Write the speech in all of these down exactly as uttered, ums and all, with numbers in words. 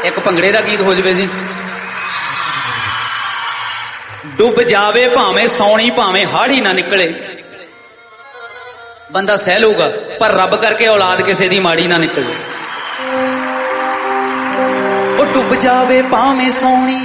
एक भंगड़े का गीत हो जाए जी। डुब जावे भावें सौनी भावें हाड़ी ना निकले, बंदा सह लूगा पर रब करके औलाद किसी दी माड़ी ना निकले। वो डुब जावे भावें सौनी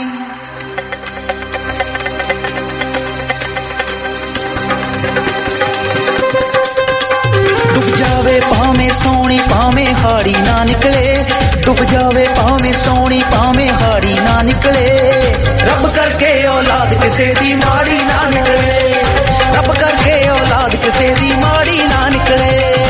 डुब जावे भावें सौनी भावें हाड़ी ना निकले, डुब जावे भावें सौनी भावें हाड़ी ना निकले। रब करके औलाद किसे दी माड़ी ना निकले, रब करके औलाद किसे दी माड़ी ना निकले।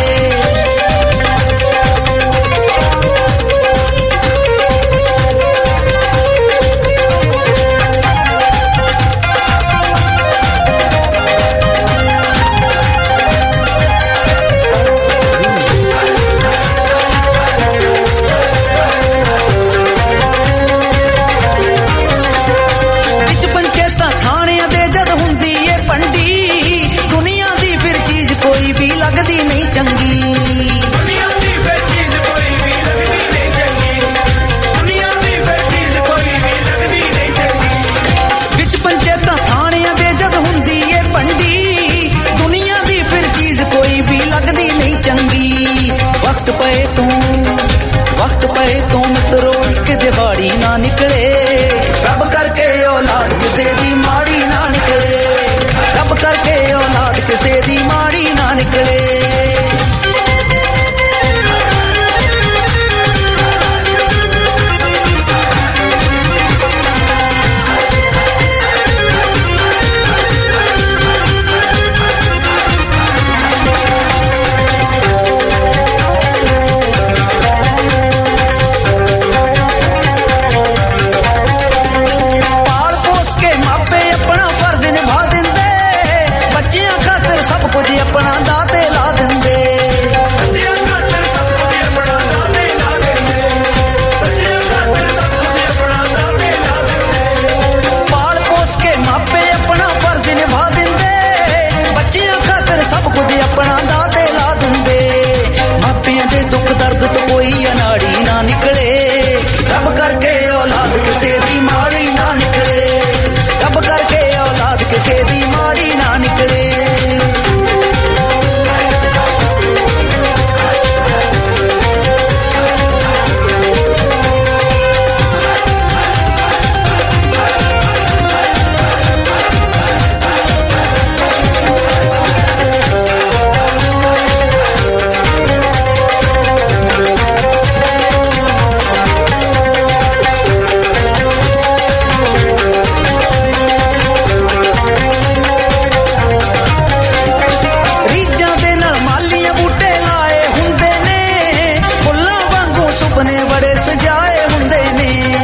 वक्त पे तो मित्रों एक दिहाड़ी ना निकले, रब करके औलाद किसे दी माड़ी ना निकले, रब करके औलाद किसे दी माड़ी ना निकले। अपना दाते ला देंदे, पाल पोस के मापे अपना फर्ज निभा देंदे, बच्चियां खातिर सब कुछ अपना दाते ला देंदे। मापियां दे दुख दर्द तो कोई अनाड़ी ना निकले, रब करके औलाद किसे दी माड़ी ना निकले, रब करके औलाद किसे दी माड़ी ना निकले। बड़े सजाए हुंदे ने